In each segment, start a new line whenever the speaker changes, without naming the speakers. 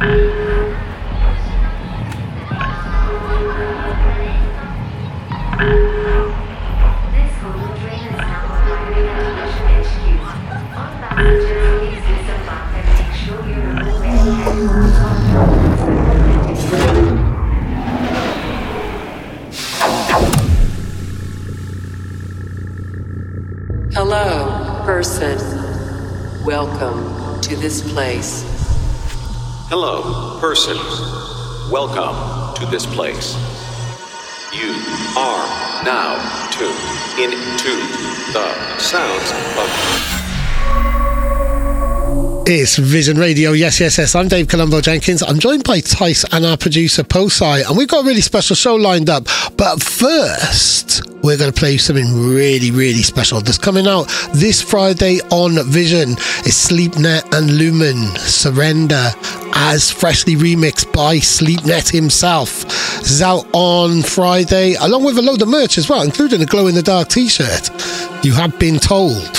Hello, person. Welcome to this place.
Hello, person. Welcome to this place. You are now tuned into the sounds of...
It's Vision Radio, yes. I'm Dave Colombo Jenkins. I'm joined by Tice and our producer Posai, and we've got a really special show lined up. But first, we're going to play something really special that's coming out this Friday on Vision. It's Sleepnet and Lumen, Surrender, as freshly remixed by Sleepnet himself. This is out on Friday, along with a load of merch as well, including a glow-in-the-dark t-shirt. You have been told.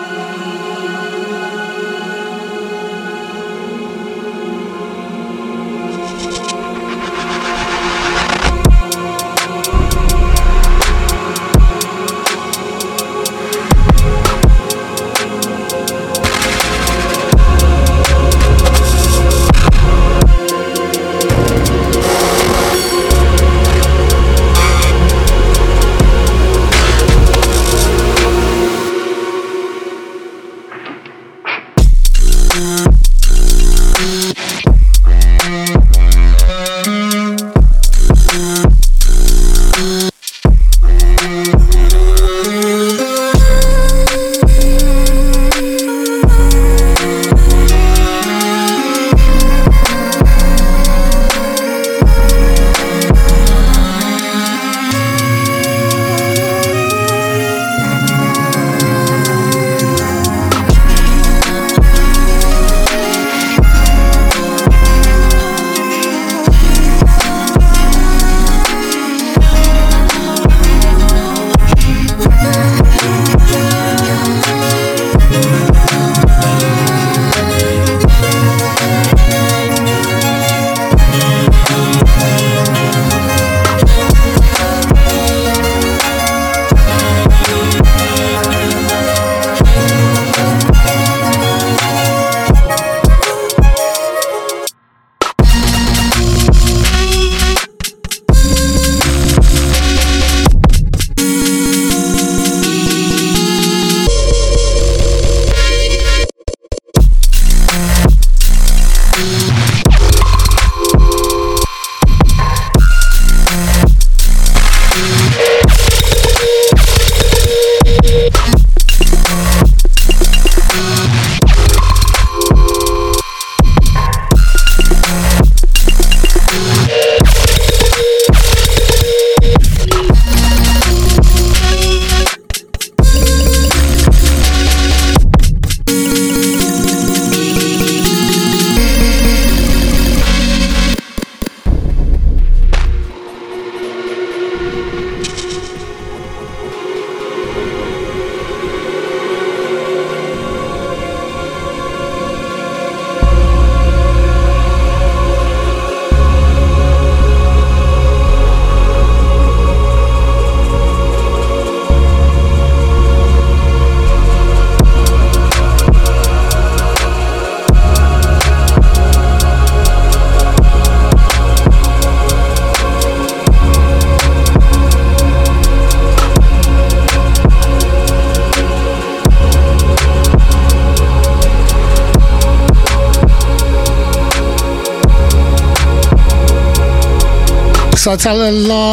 So I tell a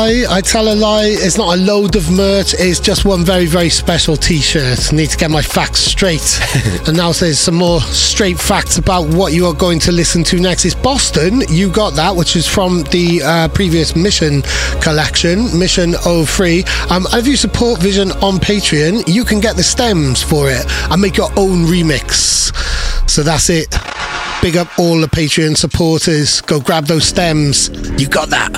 lie, it's not a load of merch, it's just one very special t-shirt. Need to get my facts straight. And now there's some more straight facts about what you are going to listen to next. It's Boston, You Got That, which is from the previous Mission collection, Mission 03. And if you support Vision on Patreon, you can get the stems for it and make your own remix. So that's it. Big up all the Patreon supporters. Go grab those stems. You got that.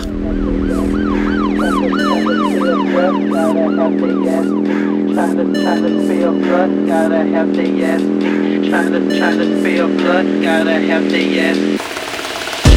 Trying to feel good, gotta have the yes. Trying to feel good, gotta have the yes.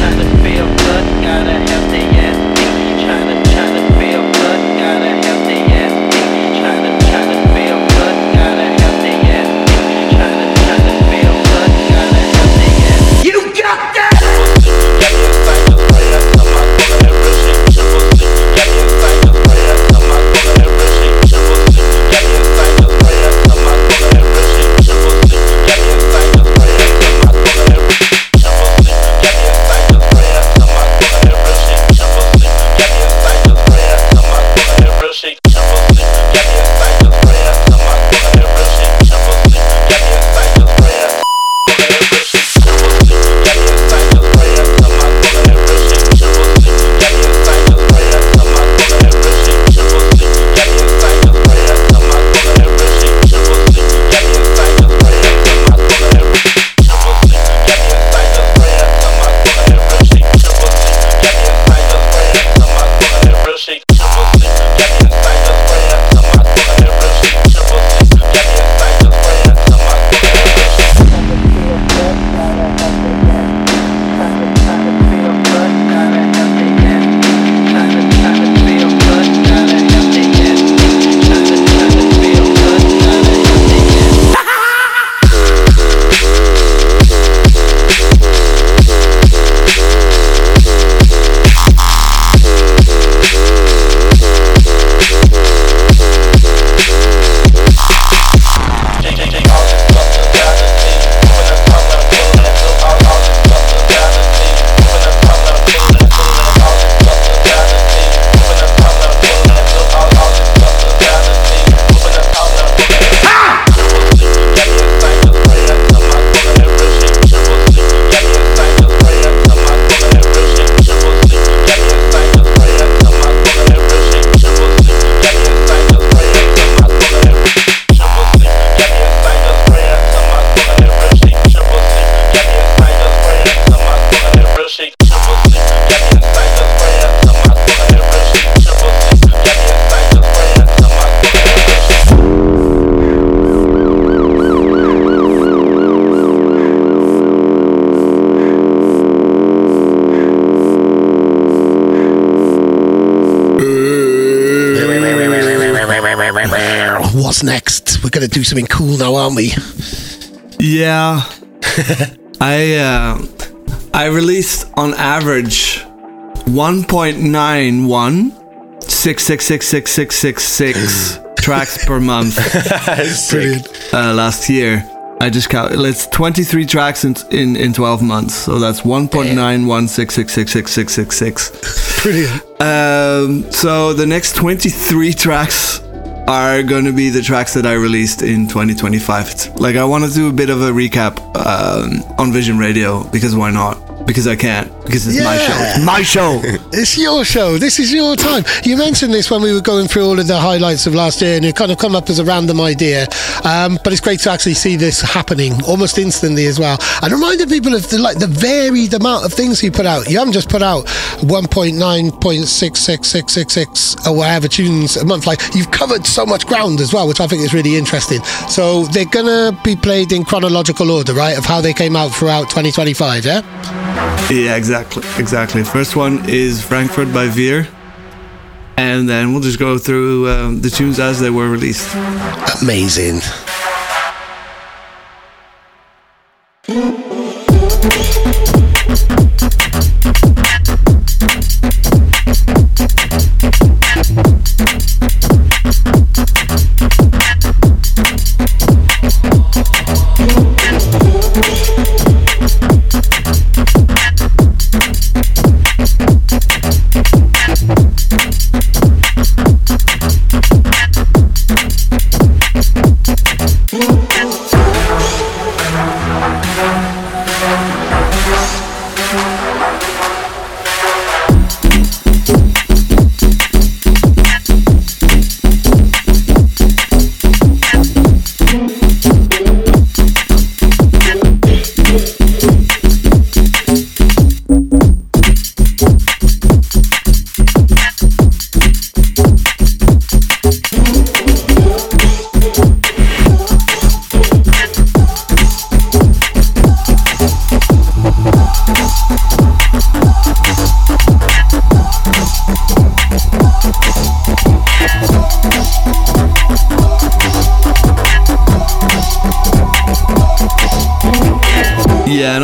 What's next? We're going to do something cool now, aren't we?
Yeah. I released on average 1.91666666 tracks per month.
Brilliant.
Last year. I just counted. It's 23 tracks in 12 months, so that's 1.91666666.
Brilliant.
So the next 23 tracks are going to be the tracks that I released in 2025. It's like I want to do a bit of a recap on Vision Radio, because why not? Because I can't. Because it's my show. It's my show.
It's your show. This is your time. You mentioned this when we were going through all of the highlights of last year, and it kind of come up as a random idea. But it's great to actually see this happening almost instantly as well. And reminded people of the varied amount of things you put out. You haven't just put out 1.9.66666 or whatever tunes a month. Like, you've covered so much ground as well, which I think is really interesting. So they're gonna be played in chronological order, right, of how they came out throughout 2025, yeah?
Yeah, exactly. First one is Frankfurt by Veer, and then we'll just go through the tunes as they were released.
Amazing.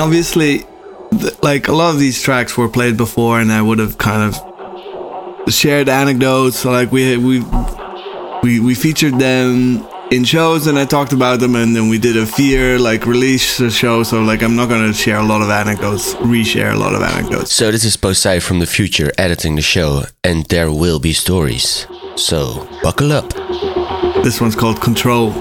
obviously, like a lot of these tracks were played before, and I would have kind of shared anecdotes. So like we featured them in shows, and I talked about them, and then we did a Fear like release show. So like I'm not gonna share a lot of anecdotes, reshare a lot of anecdotes.
So this is Posei from the future editing the show, and there will be stories. So buckle up.
This one's called Control.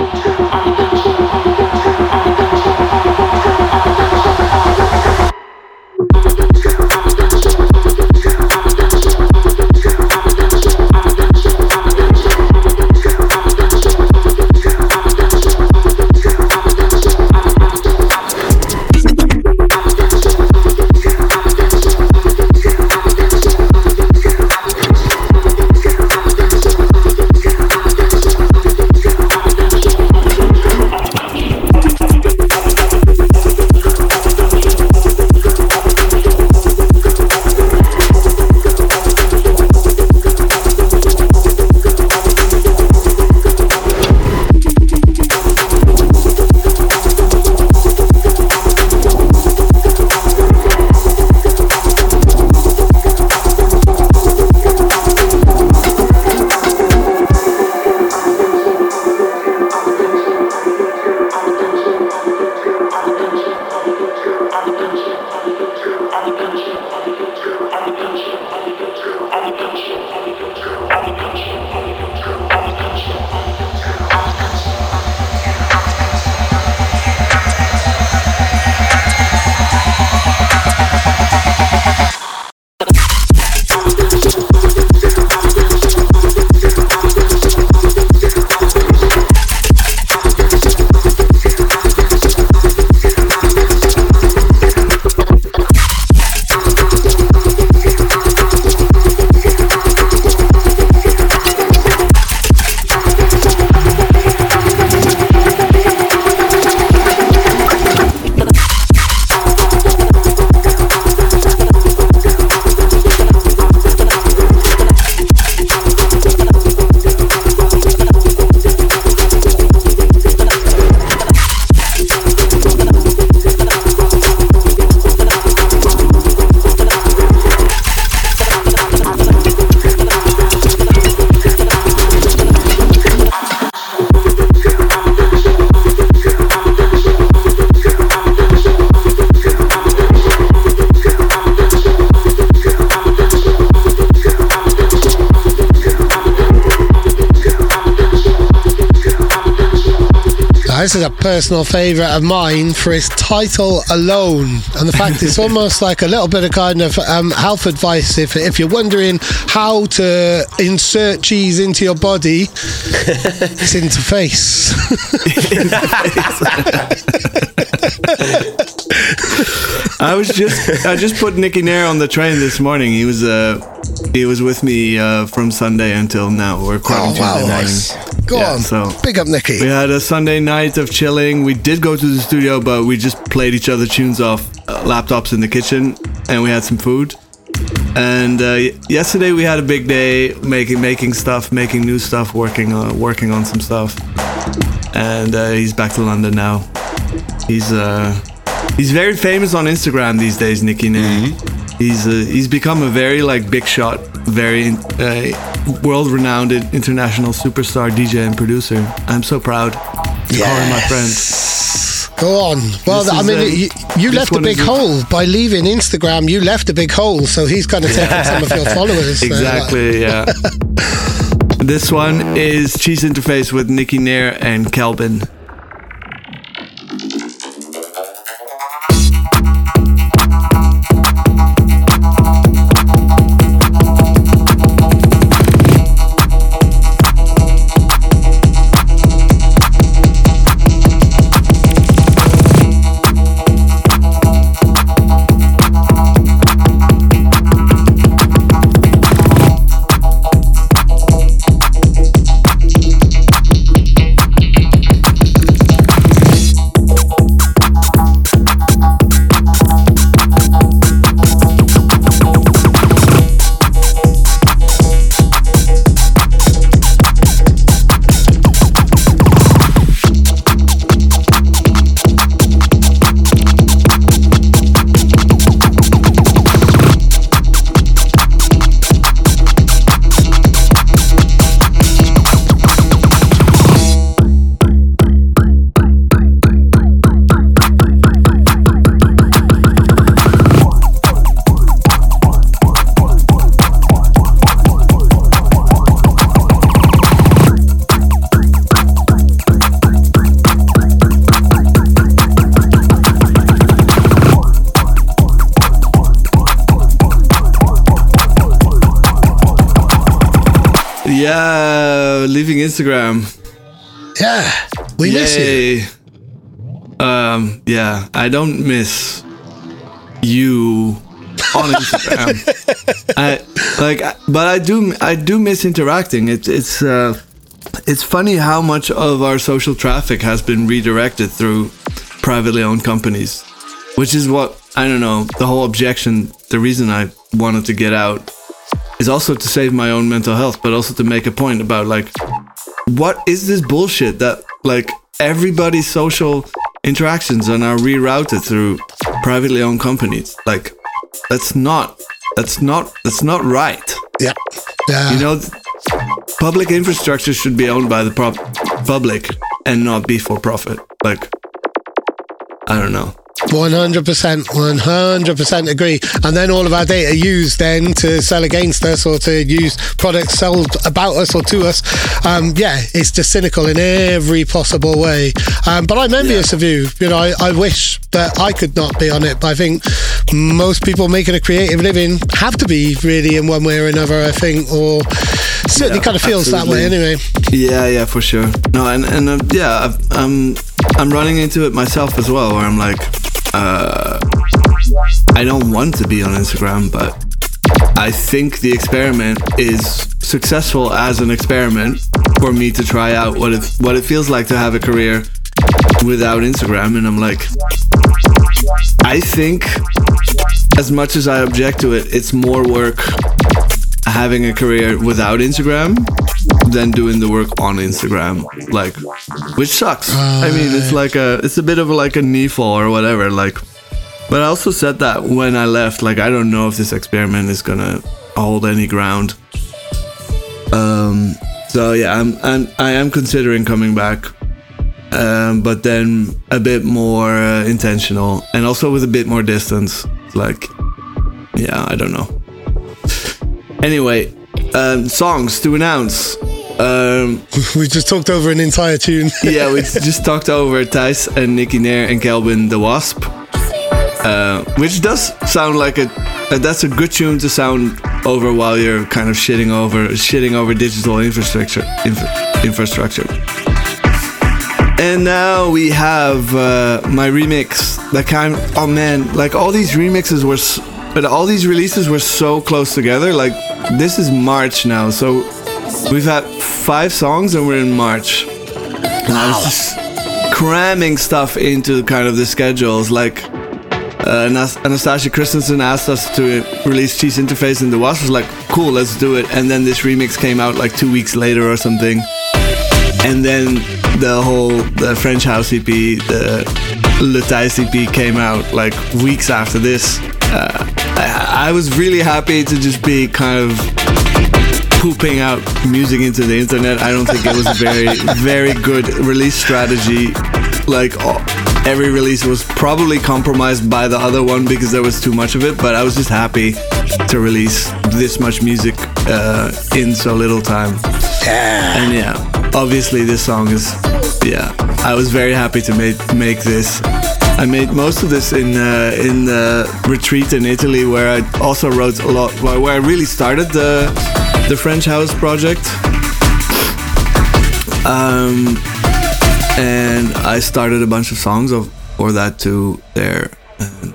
This is a personal favourite of mine for its title alone, and the fact it's almost like a little bit of kind of health advice if you're wondering how to insert cheese into your body. It's interface.
I just put Nicky Nair on the train this morning. He was with me from Sunday until now. We're quite Tuesday morning.
Nice. Go on. So big up, Nicky.
We had a Sunday night of chilling. We did go to the studio, but we just played each other tunes off laptops in the kitchen, and we had some food. And yesterday we had a big day, making stuff, making new stuff, working on some stuff. And he's back to London now. He's very famous on Instagram these days, Nicky Nair. Mm-hmm. He's become a very big shot, very world-renowned international superstar DJ and producer. I'm so proud to call him my friend.
Go on. Well, you left a big hole by leaving Instagram. You left a big hole, so he's kind of taken some of your followers.
Exactly. Yeah. This one is Cheese Interface with Nicky Nair and Kelvin. Yeah, leaving Instagram.
Yeah, we miss you.
Yeah, I don't miss you on Instagram. But I do miss interacting. It's funny how much of our social traffic has been redirected through privately owned companies, which is what, I don't know, the whole objection, the reason I wanted to get out is also to save my own mental health, but also to make a point about like, what is this bullshit that like everybody's social interactions are now rerouted through privately owned companies? Like, that's not right.
Yeah.
You know, public infrastructure should be owned by the public and not be for profit. Like, I don't know.
100% agree. And then all of our data used then to sell against us or to use products sold about us or to us. It's just cynical in every possible way. But I'm envious of you. You know, I wish that I could not be on it. But I think most people making a creative living have to be really in one way or another, I think, or certainly kind of feels absolutely that way anyway.
Yeah, for sure. No, I'm running into it myself as well, where I'm like, I don't want to be on Instagram, but I think the experiment is successful as an experiment for me to try out what it feels like to have a career without Instagram. And I'm like, I think as much as I object to it, it's more work having a career without Instagram than doing the work on Instagram, like, which sucks. I mean, it's a bit of like a knee fall or whatever, like, but I also said that when I left, like, I don't know if this experiment is gonna hold any ground. So yeah, I am considering coming back, but then a bit more intentional and also with a bit more distance. Like, yeah, I don't know. Anyway, songs to announce.
We just talked over an entire tune.
Yeah, we just talked over Thijs and Nicky Nair and Kelvin the Wasp, which does sound like that's a good tune to sound over while you're kind of shitting over digital infrastructure. And now we have my remix. Oh man, like all these remixes but all these releases were so close together. Like, this is March now, so we've had 5 songs and we're in March. And I was just cramming stuff into kind of the schedules. Like, Anastasia Christensen asked us to release Cheese Interface, and the Wasp was like, cool, let's do it. And then this remix came out like 2 weeks later or something. And then the French House EP, the Le Thijs EP came out like weeks after this. I was really happy to just be kind of pooping out music into the internet. I don't think it was a very, very good release strategy. Like, every release was probably compromised by the other one because there was too much of it, but I was just happy to release this much music in so little time. And yeah, obviously this song is, I was very happy to make this. I made most of this in the retreat in Italy, where I also wrote a lot, where I really started the French House project. And I started a bunch of songs for that too there, and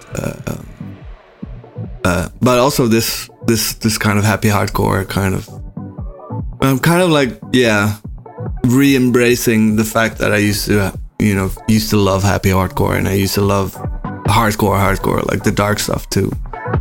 but also this kind of happy hardcore kind of. I'm kind of like re-embracing the fact that I used to love happy hardcore, and I used to love hardcore, like the dark stuff too.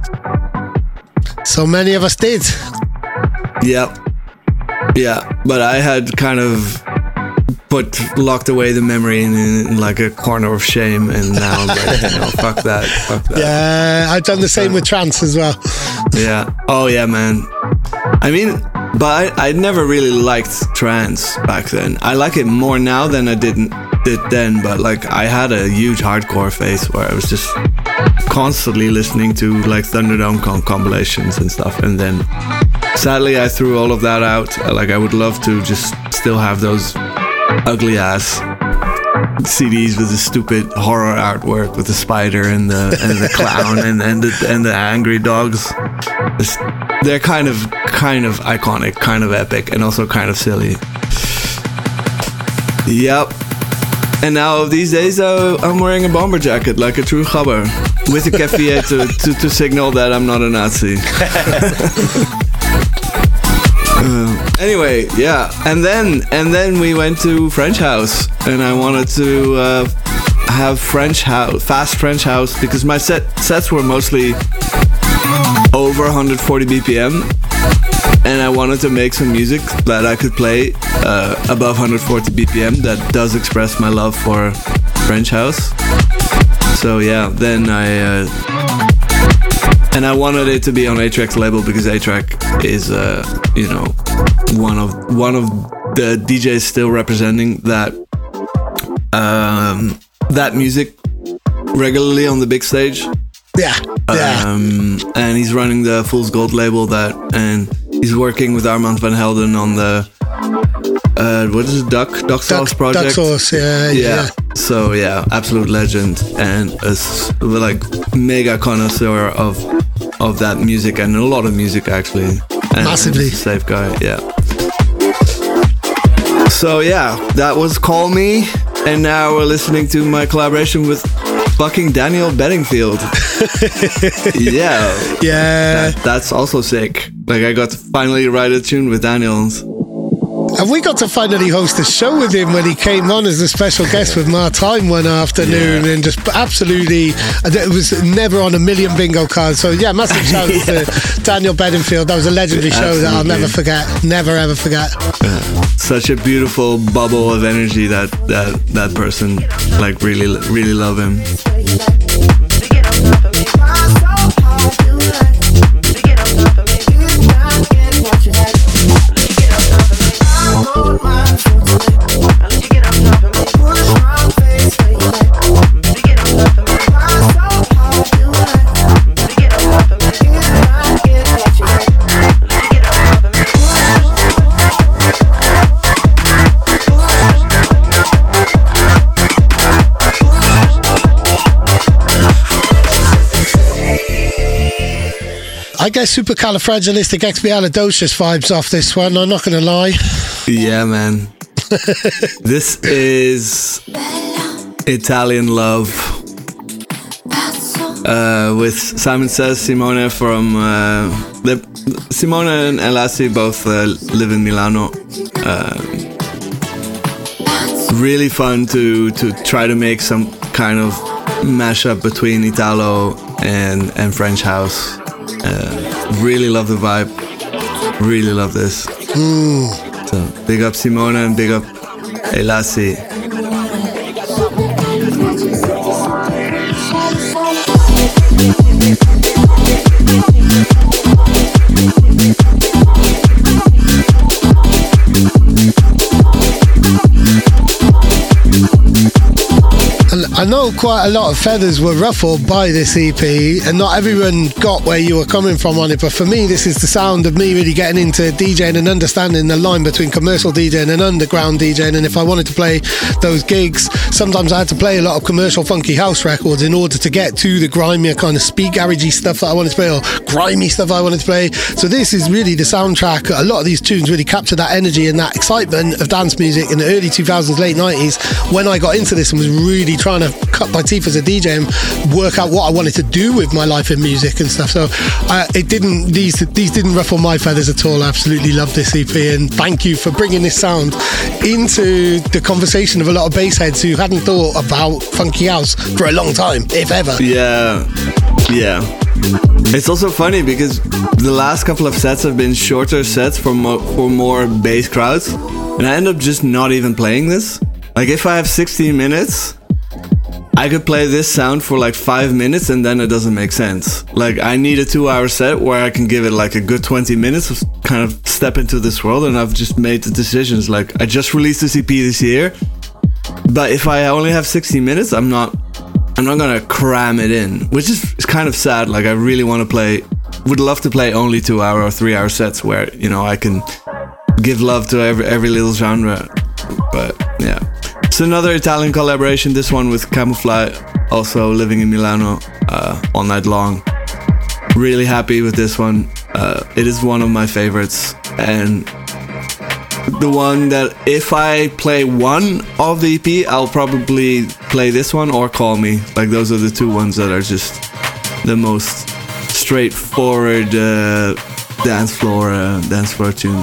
So many of us did.
Yeah, but I had kind of locked away the memory in like a corner of shame, and now I'm like, fuck that.
Yeah, I've done the same with trance as well.
Yeah. Oh yeah, man. I mean, but I never really liked trance back then. I like it more now than I did then, but like I had a huge hardcore phase where I was just constantly listening to like Thunderdome compilations and stuff, and then sadly I threw all of that out. Like, I would love to just still have those ugly ass CDs with the stupid horror artwork with the spider and the clown and the angry dogs. They're kind of iconic, kind of epic, and also kind of silly. Yep. And now these days I'm wearing a bomber jacket like a true gabber with a keffieh to signal that I'm not a Nazi. Anyway, yeah, and then we went to French House, and I wanted to have fast French House, because my sets were mostly over 140 BPM, and I wanted to make some music that I could play above 140 BPM that does express my love for French House. So yeah, then I wanted it to be on A-Trak's label, because A-Trak is one of the DJs still representing that music regularly on the big stage.
Yeah.
And he's running the Fool's Gold label, and he's working with Armand van Helden on the what is it, Duck Sauce project?
Duck Sauce, yeah.
So yeah, absolute legend, and a like mega connoisseur of that music, and a lot of music actually. And
massively.
And safe guy, yeah. So yeah, that was Call Me, and now we're listening to my collaboration with fucking Daniel Bedingfield. Yeah. That's also sick. Like, I got to finally write a tune with Daniel.
And we got to finally host a show with him when he came on as a special guest with Martijn one afternoon, and just absolutely, it was never on a million bingo cards. So yeah, massive shout out to Daniel Bedingfield. That was a legendary show that I'll never forget. Never ever forget.
Such a beautiful bubble of energy that person. Like, really love him.
I get supercalifragilisticexpialidocious vibes off this one, I'm not going to lie.
Yeah, man. This is Italian Love with Simon Says, Simone from... Simone and Elassi both live in Milano. Really fun to try to make some kind of mashup between Italo and French house. Really love the vibe. Really love this. So big up Simone and big up Elassi.
I know quite a lot of feathers were ruffled by this EP, and not everyone got where you were coming from on it, but for me this is the sound of me really getting into DJing and understanding the line between commercial DJing and underground DJing. And if I wanted to play those gigs, sometimes I had to play a lot of commercial funky house records in order to get to the grimier kind of speed garagey stuff that I wanted to play, or grimy stuff I wanted to play. So this is really the soundtrack. A lot of these tunes really capture that energy and that excitement of dance music in the early 2000s, late 90s, when I got into this and was really trying to cut my teeth as a DJ and work out what I wanted to do with my life in music and stuff. So these didn't ruffle my feathers at all. I absolutely love this EP, and thank you for bringing this sound into the conversation of a lot of bass heads who hadn't thought about funky house for a long time, if ever.
Yeah. It's also funny because the last couple of sets have been shorter sets for more bass crowds, and I end up just not even playing this. Like, if I have 16 minutes, I could play this sound for like 5 minutes and then it doesn't make sense. Like, I need a 2-hour set where I can give it like a good 20 minutes of kind of step into this world, and I've just made the decisions. Like, I just released this EP this year, but if I only have 60 minutes, I'm not gonna cram it in, which is kind of sad. Like, I really would love to play only 2-hour or 3-hour sets where, you know, I can give love to every little genre. But yeah, It's another Italian collaboration, this one with Camouflage, also living in Milano all night long. Really happy with this one. It is one of my favorites, and the one that if I play one of the EP, I'll probably play this one or Call Me. Like, those are the two ones that are just the most straightforward dance floor tunes.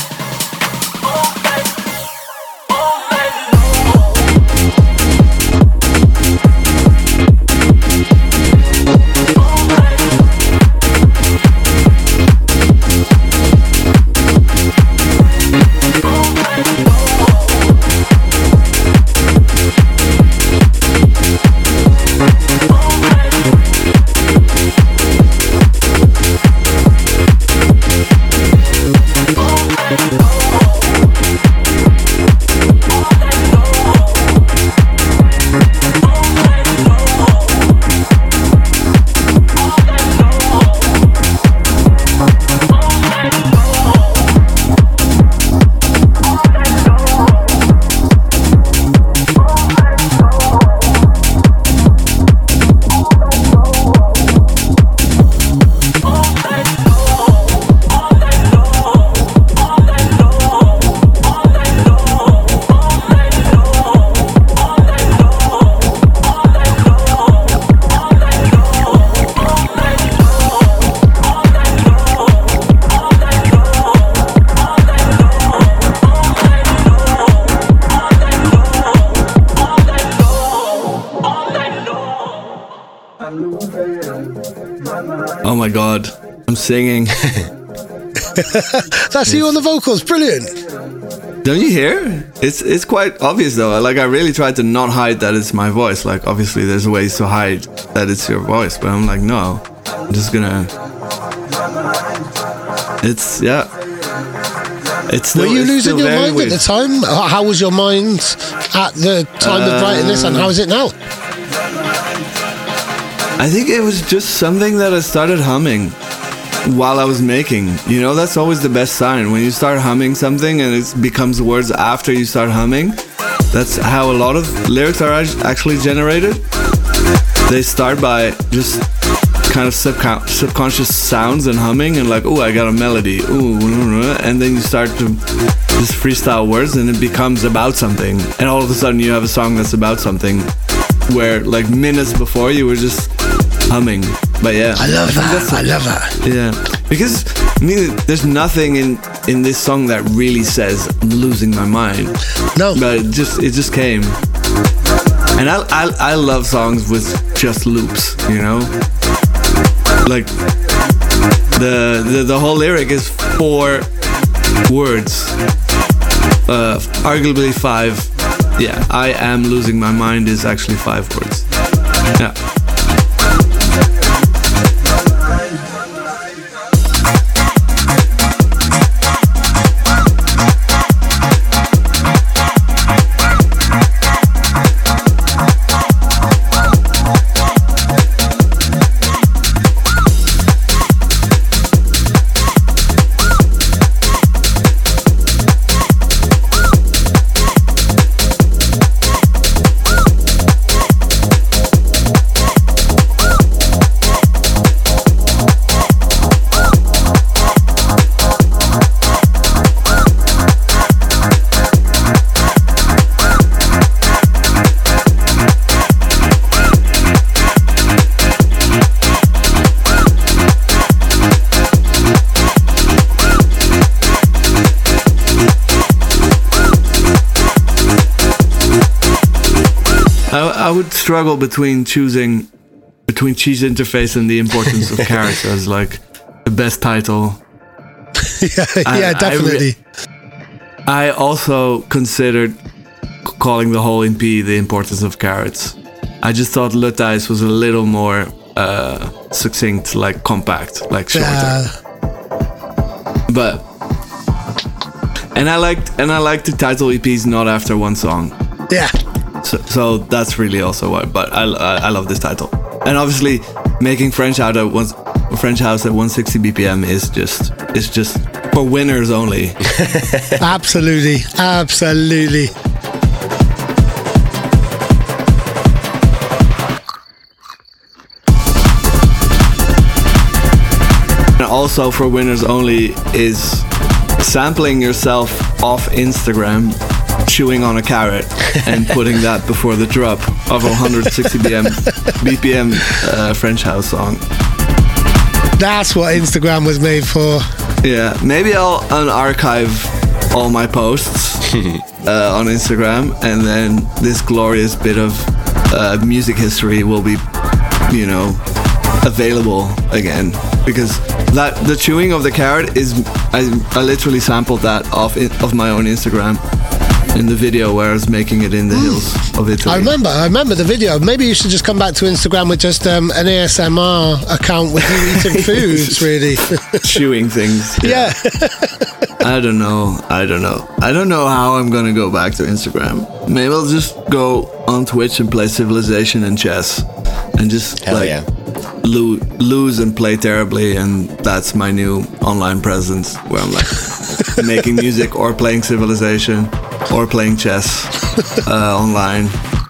Oh my god, I'm singing.
That's you on the vocals, brilliant.
Don't you hear? It's quite obvious though. Like, I really tried to not hide that it's my voice. Like, obviously there's ways to hide that it's your voice, but I'm like, no, I'm just gonna. It's, yeah. It's still,
were you losing your mind
weird
at the time? How was your mind at the time of writing this, and how is it now?
I think it was just something that I started humming while I was making. You know, that's always the best sign. When you start humming something and it becomes words after you start humming, that's how a lot of lyrics are actually generated. They start by just kind of subconscious sounds and humming and like, oh, I got a melody, ooh, and then you start to just freestyle words and it becomes about something. And all of a sudden you have a song that's about something where like minutes before you were just humming. But yeah,
I love that.
Yeah, because I mean, there's nothing in this song that really says I'm losing my mind.
No,
but it just came. And I love songs with just loops, you know, like the whole lyric is 4 words, arguably 5. Yeah, I am losing my mind is actually 5 words. Yeah. I would struggle between choosing between Cheese Interface and The Importance of Carrots as like the best title.
yeah, definitely.
I also considered calling the whole EP The Importance of Carrots. I just thought Le Thijs was a little more succinct, like compact, like shorter. But and I liked to title EPs not after one song.
Yeah.
So that's really also why. But I love this title, and obviously making French House at 160 BPM is just for winners only.
Absolutely.
And also for winners only is sampling yourself off Instagram, chewing on a carrot, and putting that before the drop of a 160 BPM French house song.
That's what Instagram was made for.
Yeah, maybe I'll unarchive all my posts on Instagram, and then this glorious bit of music history will be, you know, available again. Because the chewing of the carrot is, I literally sampled that of my own Instagram in the video where I was making it in the hills of Italy.
I remember the video. Maybe you should just come back to Instagram with just an ASMR account with you eating foods, really.
Chewing things.
Yeah.
I don't know how I'm gonna go back to Instagram. Maybe I'll just go on Twitch and play Civilization and chess, and just lose and play terribly, and that's my new online presence, where I'm like making music or playing Civilization or playing chess online.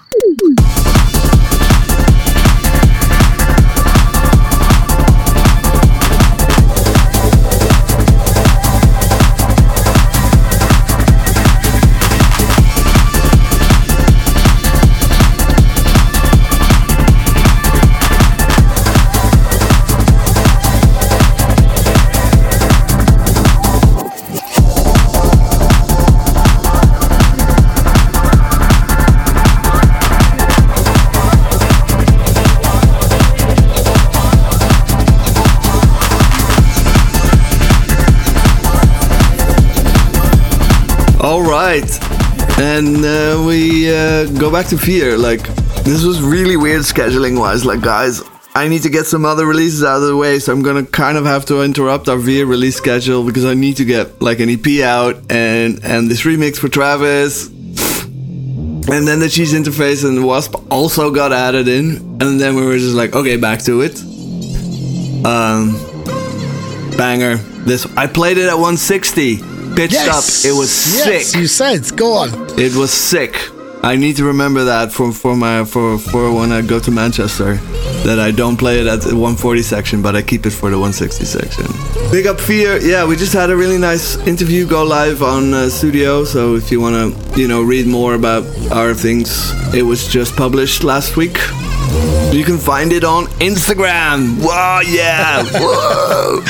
And we go back to Fear. Like, this was really weird scheduling wise. Like, guys, I need to get some other releases out of the way, so I'm gonna kind of have to interrupt our Fear release schedule because I need to get like an EP out and this remix for Travis. And then the Cheese interface and Wasp also got added in, and then we were just like, okay, back to it. Banger. This I played it at 160. Pitched up. It was sick.
You said, go on.
It was sick. I need to remember that for when I go to Manchester, that I don't play it at the 140 section, but I keep it for the 160 section. Big up Fear. Yeah, we just had a really nice interview go live on Studio. So if you want to, read more about our things, it was just published last week. You can find it on Instagram. Wow, yeah. Whoa.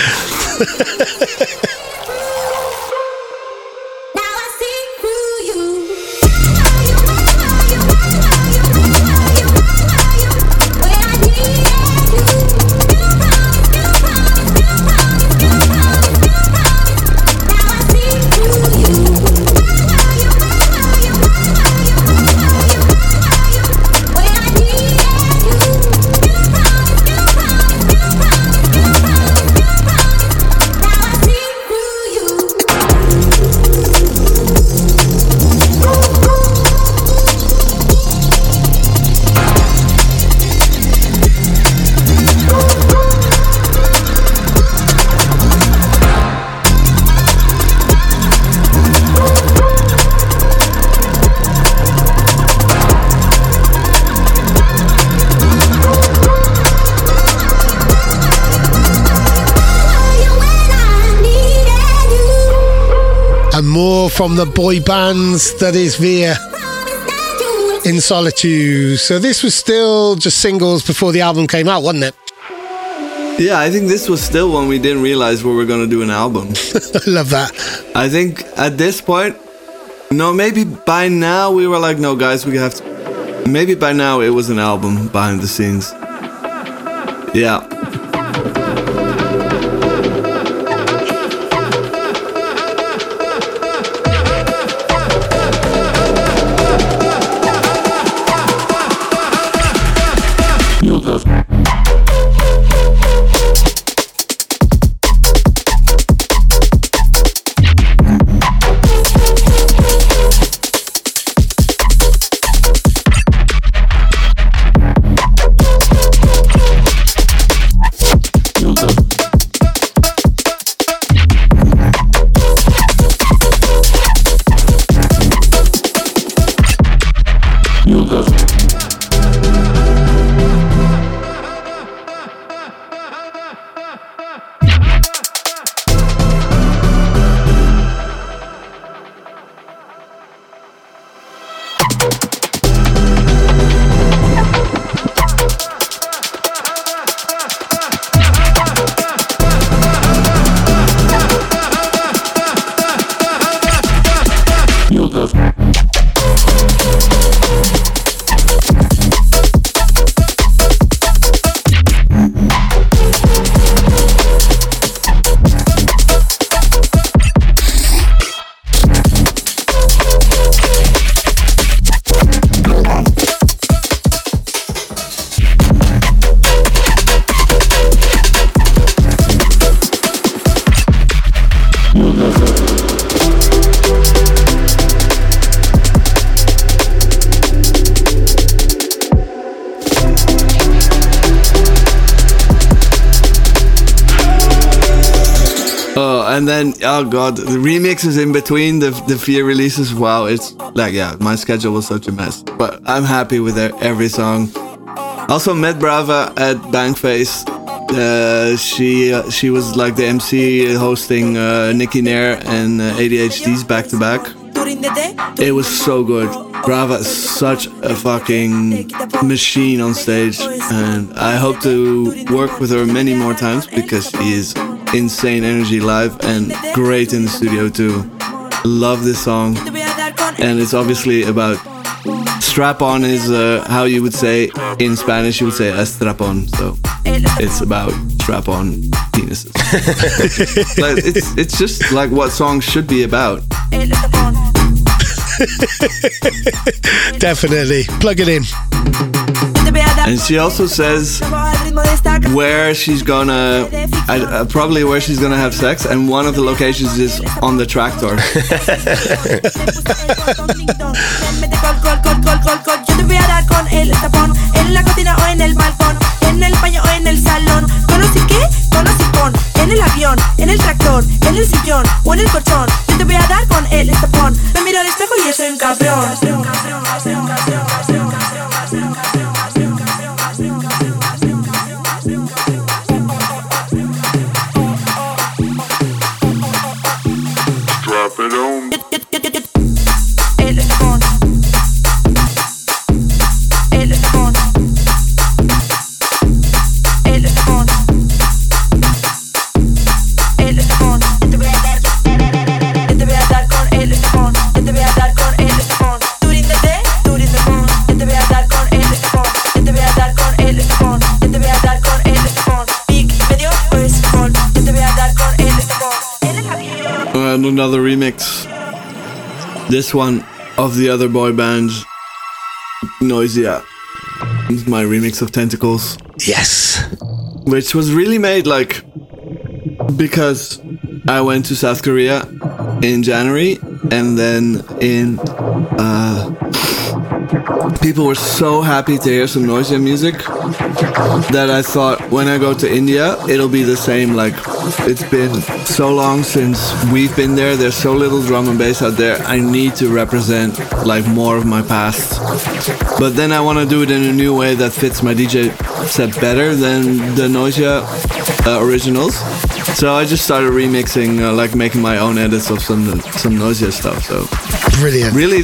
More from the boy bands that is Via in Solitude. So this was still just singles before the album came out, wasn't it?
Yeah, I think this was still when we didn't realize we were going to do an album.
I love that.
I think at this point, maybe by now we were like, no guys, we have to. Maybe by now it was an album behind the scenes. Yeah. Oh, and then, oh god, the remixes in between the Fear releases. Wow, it's like, yeah, my schedule was such a mess. But I'm happy with every song. Also met Brava at Bangface. She was like the MC hosting Nicky Nair and ADHD's back to back. It was so good. Brava is such a fucking machine on stage, and I hope to work with her many more times because she is insane energy live and great in the studio too. Love this song, and it's obviously about strap on is how you would say in Spanish. You would say a strap on, so it's about strap on penises. Like, it's just like what songs should be about.
Definitely. Plug it in.
And she also says where she's gonna, probably where she's gonna have sex, and one of the locations is on the tractor.
En el avión, en el tractor, en el sillón o en el colchón. Yo te voy a dar con el estapón. Me miro al espejo y yo soy un cabrón.
Drop it on.
El estapón. El estapón. El estapón.
And another remix. This one of the other boy band, Noisia. It's my remix of Tentacles.
Yes.
Which was really made like because I went to South Korea in January, and then in people were so happy to hear some Noisia music that I thought when I go to India it'll be the same. Like, it's been so long since we've been there, there's so little drum and bass out there. I need to represent like more of my past, but then I want to do it in a new way that fits my DJ set better than the Noisia originals. So I just started remixing, like making my own edits of some Noisia stuff. So
brilliant.
Really,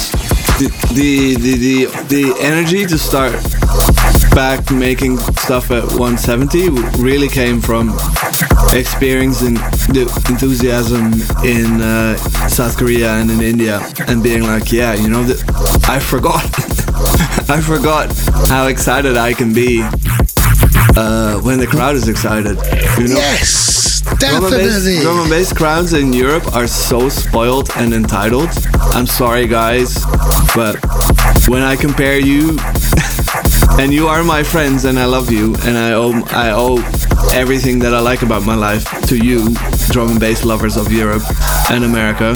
the energy to start back making stuff at 170 really came from experiencing the enthusiasm in South Korea and in India, and being like, yeah, you know, I forgot I forgot how excited I can be when the crowd is excited, you know?
Yes, definitely.
Drum and bass crowds in Europe are so spoiled and entitled. I'm sorry, guys, but when I compare you, and you are my friends, and I love you, and I owe everything that I like about my life to you, drum and bass lovers of Europe and America.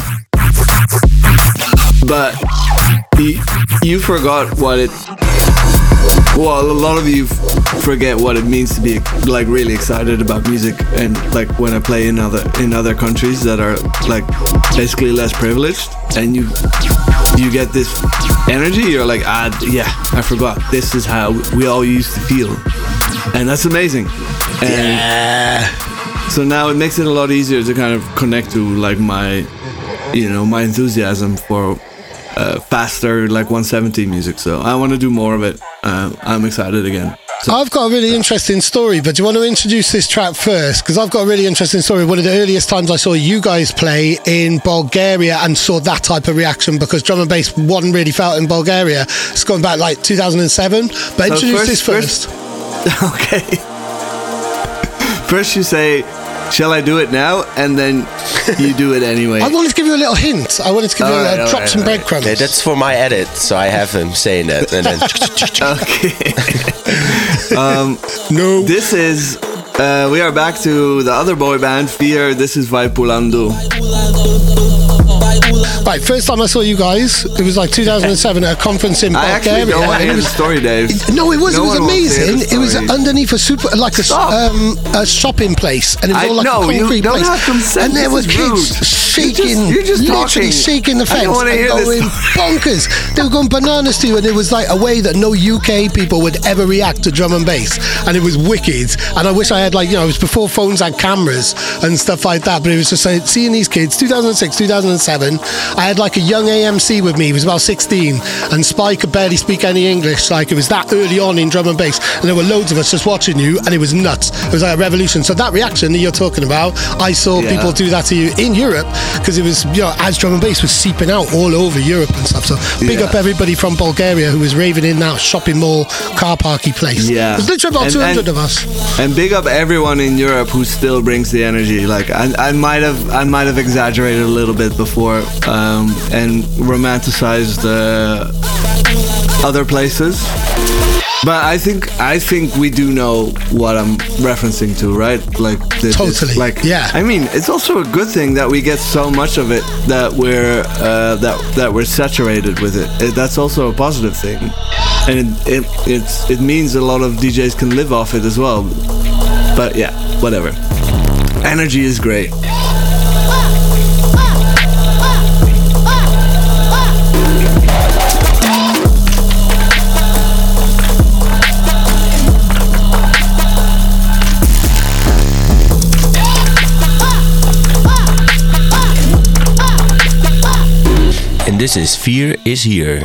But you forgot what it. Well, a lot of you forget what it means to be like really excited about music, and like when I play in other countries that are like basically less privileged, and you get this energy. You're like, yeah, I forgot. This is how we all used to feel, and that's amazing. And yeah. So now it makes it a lot easier to kind of connect to like my enthusiasm for faster like 170 music. So I want to do more of it. I'm excited again. So
I've got a really interesting story, but do you want to introduce this track first? Because I've got a really interesting story. One of the earliest times I saw you guys play in Bulgaria and saw that type of reaction, because drum and bass wasn't really felt in Bulgaria. It's going back like 2007. But so introduce this first.
Okay. First you say, shall I do it now? And then you do it anyway.
I wanted to give you a little hint. I wanted to give you drop some breadcrumbs.
Okay, that's for my edit, so I have him saying that. And then
okay.
No.
This is, we are back to the other boy band, Fear. This is Vai Pulando.
Right, first time I saw you guys, it was like 2007 at a conference in
I
Bulgaria.
actually don't want to hear the story, Dave.
No, it was
No one wants to hear
amazing.
the
It was
story.
underneath a a shopping place, and it was all like a
you
concrete
don't
place.
have consent.
And there were
This is
kids
rude.
shaking,
You're just
literally
talking.
shaking the
I
fence
don't wanna
and
hear this
going bonkers. They were going bananas to you, and it was like a way that no UK people would ever react to drum and bass, and it was wicked. And I wish I had, like, you know, it was before phones had cameras and stuff like that, but it was just like seeing these kids. 2006, 2007, I had like a young AMC with me. He was about 16, and Spy could barely speak any English. Like, it was that early on in drum and bass, and there were loads of us just watching you, and it was nuts. It was like a revolution. So that reaction that you're talking about, I saw people do that to you in Europe, because it was, you know, as drum and bass was seeping out all over Europe and stuff. So big up everybody from Bulgaria who was raving in that shopping mall car parky place.
Yeah.
There's literally about 200 of us.
And big up everyone in Europe who still brings the energy. Like, I might have exaggerated a little bit before and romanticized other places. But I think we do know what I'm referencing to, right? Like,
Totally.
Like,
yeah.
I mean, it's also a good thing that we get so much of it that we're saturated with it. That's also a positive thing, and it means a lot of DJs can live off it as well. But yeah, whatever. Energy is great.
And this is Fear is Here.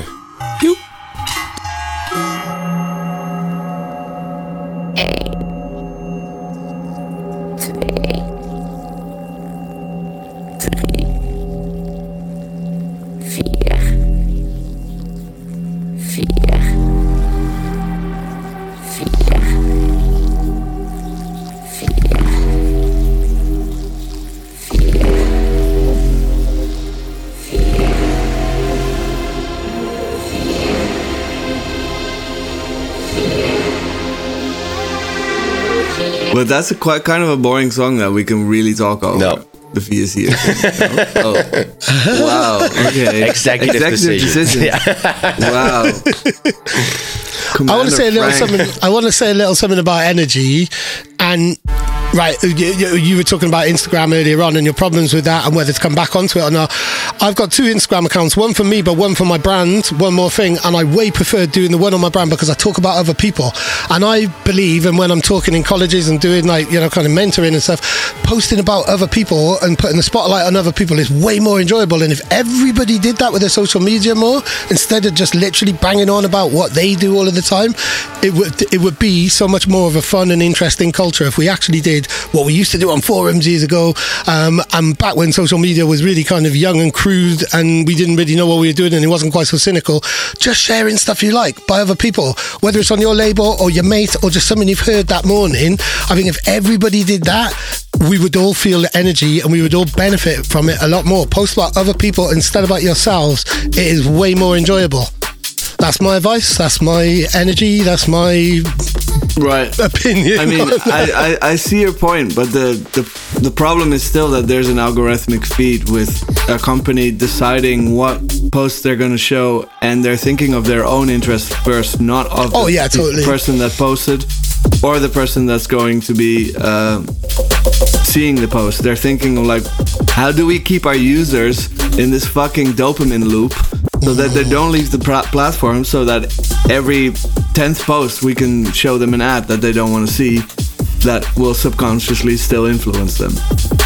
But that's quite kind of a boring song that we can really talk over.
No.
The VSE. Oh. Wow. Okay.
Executive decision.
Wow.
I want to say a little something. I want to say a little something about energy, and right, you were talking about Instagram earlier on and your problems with that and whether to come back onto it or not. I've got 2 Instagram accounts, one for me but one for my brand. One more thing, and I way prefer doing the one on my brand because I talk about other people, and I believe, and when I'm talking in colleges and doing, like, you know, kind of mentoring and stuff, posting about other people and putting the spotlight on other people is way more enjoyable. And if everybody did that with their social media more, instead of just literally banging on about what they do all of the time, it would be so much more of a fun and interesting culture if we actually did what we used to do on forums years ago, and back when social media was really kind of young and crude and we didn't really know what we were doing and it wasn't quite so cynical. Just sharing stuff you like by other people, whether it's on your label or your mate or just something you've heard that morning. I think if everybody did that, we would all feel the energy and we would all benefit from it a lot more. Post about other people instead of about yourselves. It is way more enjoyable. That's my advice. That's my energy. That's my opinion.
I mean, I see your point, but the problem is still that there's an algorithmic feed with a company deciding what posts they're going to show, and they're thinking of their own interest first, not of the person that posted or the person that's going to be seeing the post. They're thinking of, like, how do we keep our users in this fucking dopamine loop so that they don't leave the platform, so that every 10th post we can show them an ad that they don't want to see that will subconsciously still influence them.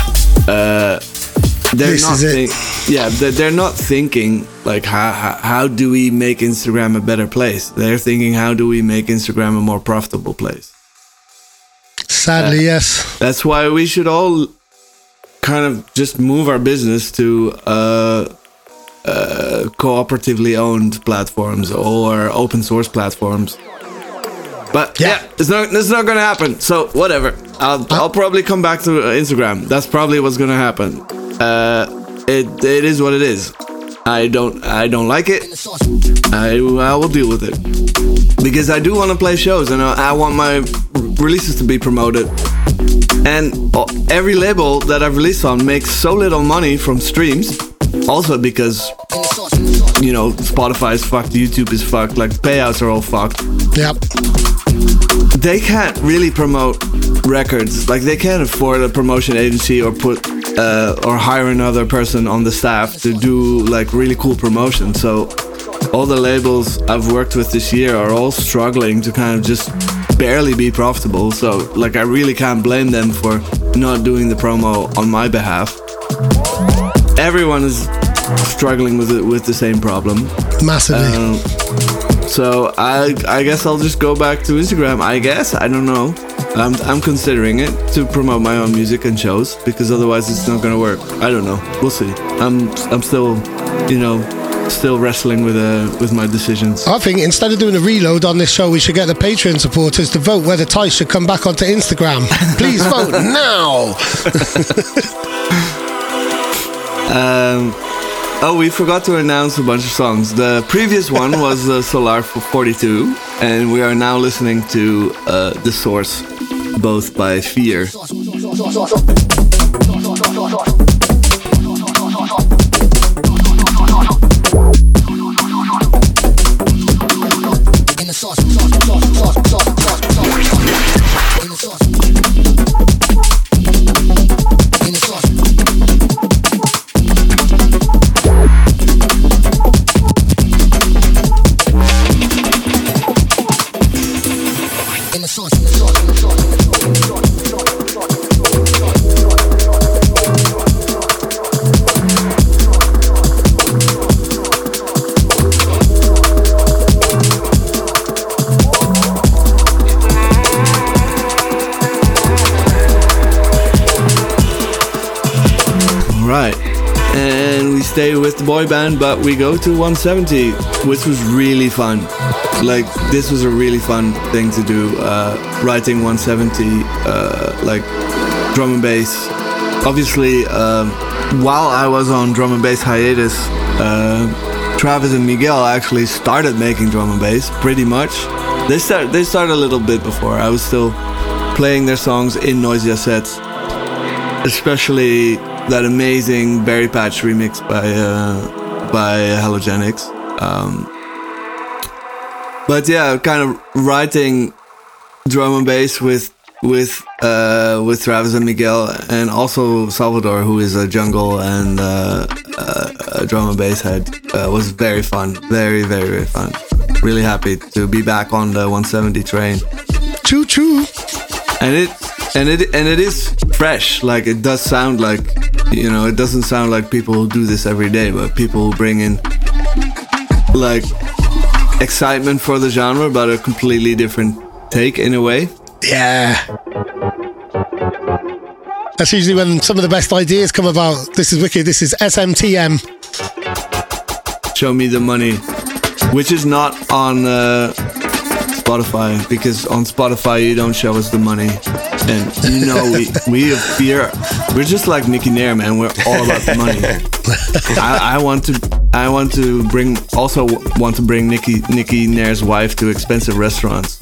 They're not thinking, like, how do we make Instagram a better place? They're thinking, how do we make Instagram a more profitable place?
Sadly, yes.
That's why we should all kind of just move our business to cooperatively owned platforms or open source platforms. But yeah, it's not gonna happen. So whatever. I'll probably come back to Instagram. That's probably what's gonna happen. It is what it is. I don't like it. I will deal with it because I do want to play shows and I want my releases to be promoted. And every label that I've released on makes so little money from streams Also because, you know, Spotify is fucked, YouTube is fucked, like payouts are all fucked.
Yep.
They can't really promote records. Like they can't afford a promotion agency or put or hire another person on the staff to do like really cool promotion. So all the labels I've worked with this year are all struggling to kind of just barely be profitable. So like I really can't blame them for not doing the promo on my behalf. Everyone is struggling with the same problem.
Massively.
So I guess I'll just go back to Instagram. I guess, I don't know. I'm considering it to promote my own music and shows, because otherwise it's not gonna work. I don't know. We'll see. I'm still, you know, still wrestling with my decisions.
I think instead of doing a reload on this show, we should get the Patreon supporters to vote whether Tice should come back onto Instagram. Please vote now.
Oh, we forgot to announce a bunch of songs. The previous one was Solar 42, and we are now listening to The Source, both by Fear. Stay with the boy band, but we go to 170, which was really fun. Like, this was a really fun thing to do, writing 170, like drum and bass. Obviously, while I was on drum and bass hiatus, Travis and Miguel actually started making drum and bass pretty much. They started a little bit before. I was still playing their songs in Noisia sets, especially that amazing Berry Patch remix by Halogenics. But yeah, kind of writing drum and bass with Travis and Miguel, and also Salvador, who is a jungle and a drum and bass head, was very fun. Very, very, very fun. Really happy to be back on the 170 train.
Choo choo. And
it is fresh. Like, it does sound like, you know, it doesn't sound like people who do this every day, but people who bring in like excitement for the genre, but a completely different take in a way.
Yeah. That's usually when some of the best ideas come about. This is wicked. This is SMTM.
Show Me the Money, which is not on Spotify, because on Spotify you don't show us the money. And you know, we have Fear. We're just like Nicky Nair, man. We're all about the money. I want to bring Nicky Nair's wife to expensive restaurants.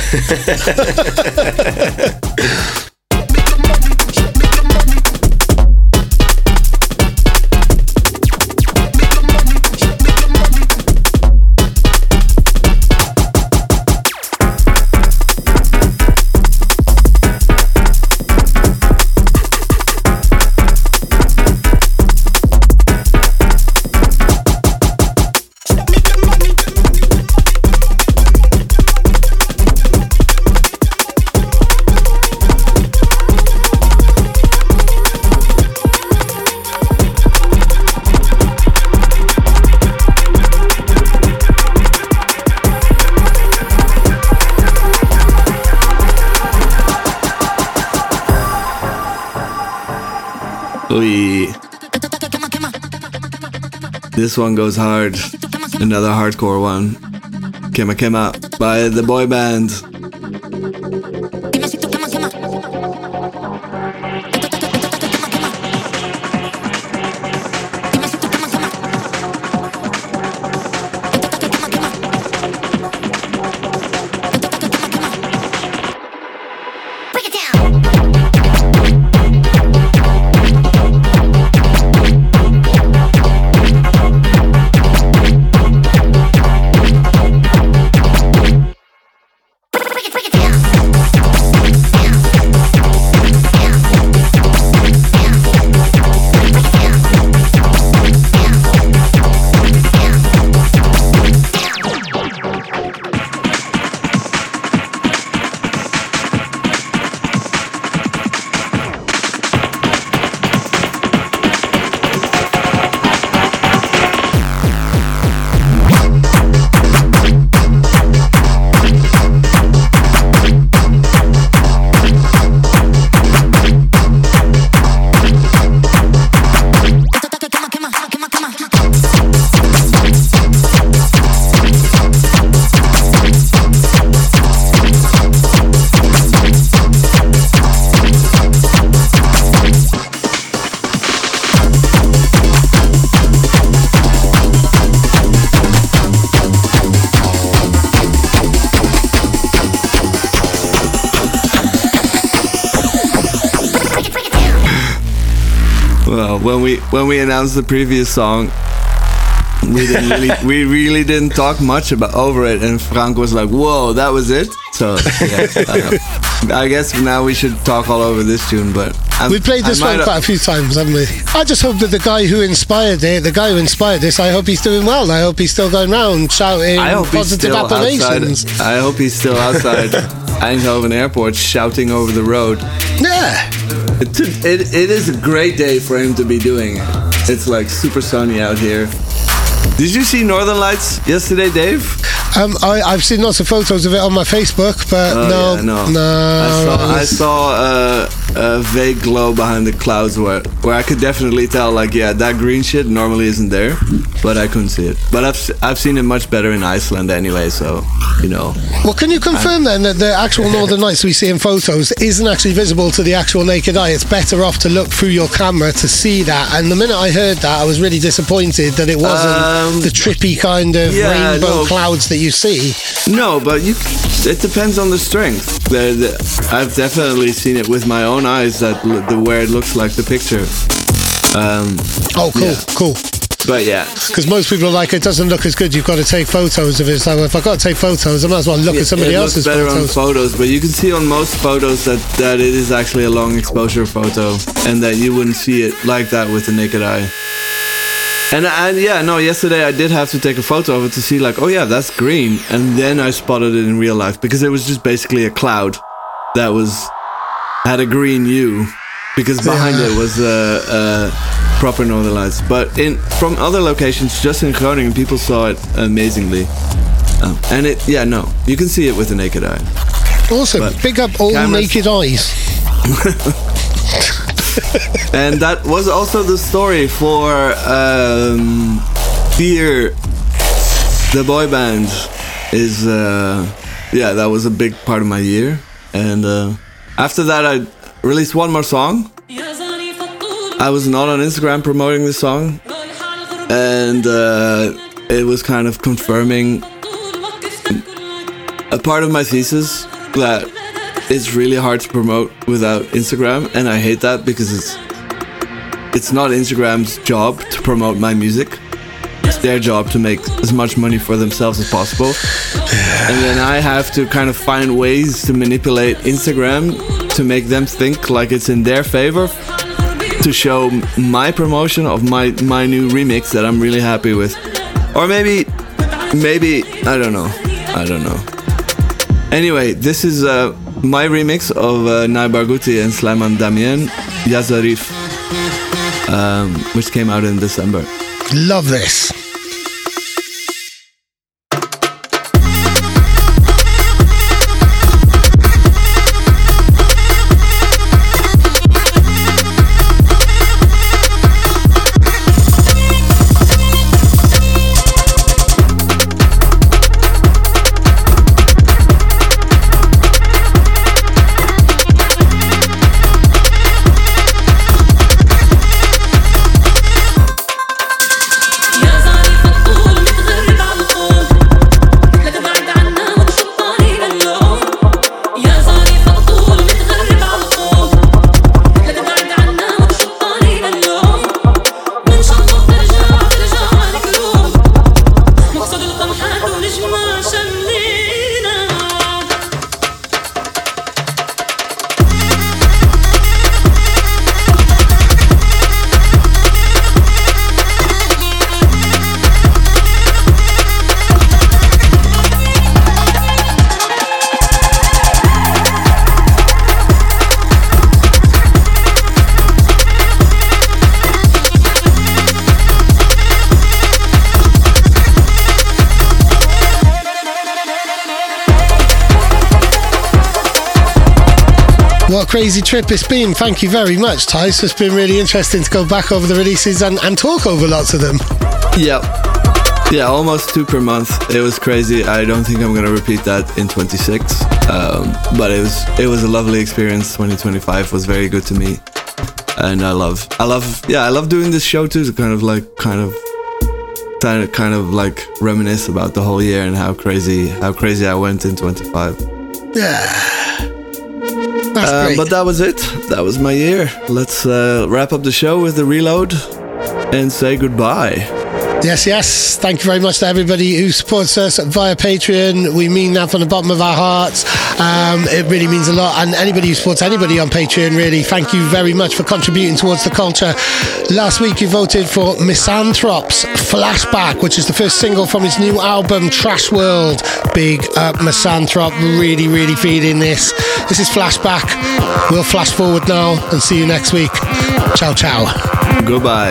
This one goes hard. Another hardcore one. Kema Kema by the boy band. Well, when we announced the previous song, we really didn't talk much over it, and Frank was like, "Whoa, that was it." So yeah, I guess now we should talk all over this tune. But
we played this one quite a few times, haven't we? I just hope that the guy who inspired this, I hope he's doing well. I hope he's still going around shouting positive appellations.
I hope he's still outside Eindhoven Airport shouting over the road.
Yeah.
It is a great day for him to be doing it. It's like super sunny out here. Did you see Northern Lights yesterday, Dave?
I've seen lots of photos of it on my Facebook, but no.
I saw a vague glow behind the clouds where I could definitely tell, like, yeah, that green shit normally isn't there, but I couldn't see it. But I've seen it much better in Iceland anyway, so, you know.
Well, can you confirm then that the actual Northern Lights we see in photos isn't actually visible to the actual naked eye? It's better off to look through your camera to see that. And the minute I heard that, I was really disappointed that it wasn't the trippy kind of rainbow clouds that you see.
No, but it depends on the strength. I've definitely seen it with my own eyes, that where it looks like the picture.
Cool.
But yeah,
because most people are like, it doesn't look as good, you've got to take photos of it. So if I've got to take photos, I might as well look at somebody else's
photos. It looks better on photos, but you can see on most photos that it is actually a long exposure photo, and that you wouldn't see it like that with the naked eye. And yesterday I did have to take a photo of it to see, like, oh yeah, that's green. And then I spotted it in real life, because it was just basically a cloud that had a green hue, because behind it was proper Northern Lights. But from other locations, just in Groningen, people saw it amazingly. And you can see it with the naked eye.
Awesome. But big up all naked eyes.
And that was also the story for Fear, the boy band. That was a big part of my year. And after that, I released one more song. I was not on Instagram promoting the song, and it was kind of confirming a part of my thesis that it's really hard to promote without Instagram, and I hate that, because it's not Instagram's job to promote my music. It's their job to make as much money for themselves as possible, and then I have to kind of find ways to manipulate Instagram to make them think like it's in their favor, to show my promotion of my new remix that I'm really happy with. Or maybe I don't know. Anyway, this is my remix of Nai Barghouti and Slimane Damien, Ya Zarif, which came out in December.
Love this. What a crazy trip it's been. Thank you very much, Thijs. It's been really interesting to go back over the releases and talk over lots of them.
Yeah, almost 2 per month. It was crazy. I don't think I'm going to repeat that in 26. But it was a lovely experience. 2025 was very good to me. And I love doing this show too, to kind of reminisce about the whole year and how crazy I went in 25.
Yeah. That's great.
But that was it. That was my year. Let's wrap up the show with the reload and say goodbye.
Yes. Thank you very much to everybody who supports us via Patreon. We mean that from the bottom of our hearts. It really means a lot. And anybody who supports anybody on Patreon, really, thank you very much for contributing towards the culture. Last week you voted for Misanthrop's Flashback, which is the first single from his new album, Trash World. Big up Misanthrop, really, really feeling this. This is Flashback. We'll flash forward now and see you next week. Ciao, ciao.
Goodbye.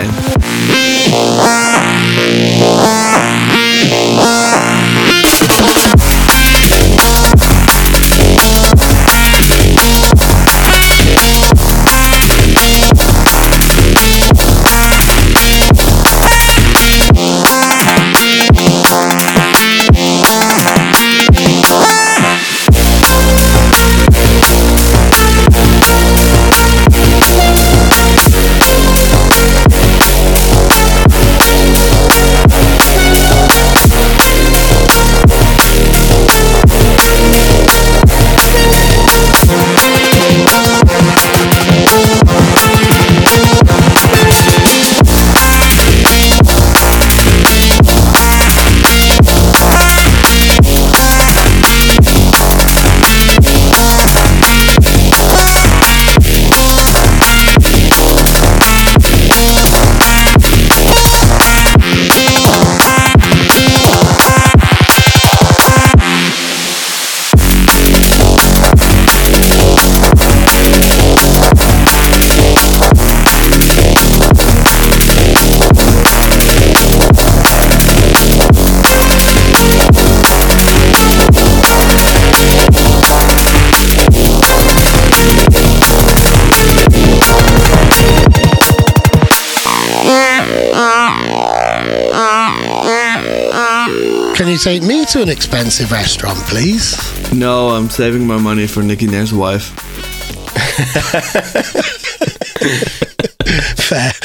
Can you take me to an expensive restaurant, please?
No, I'm saving my money for Nicky Nair's wife.
Fair.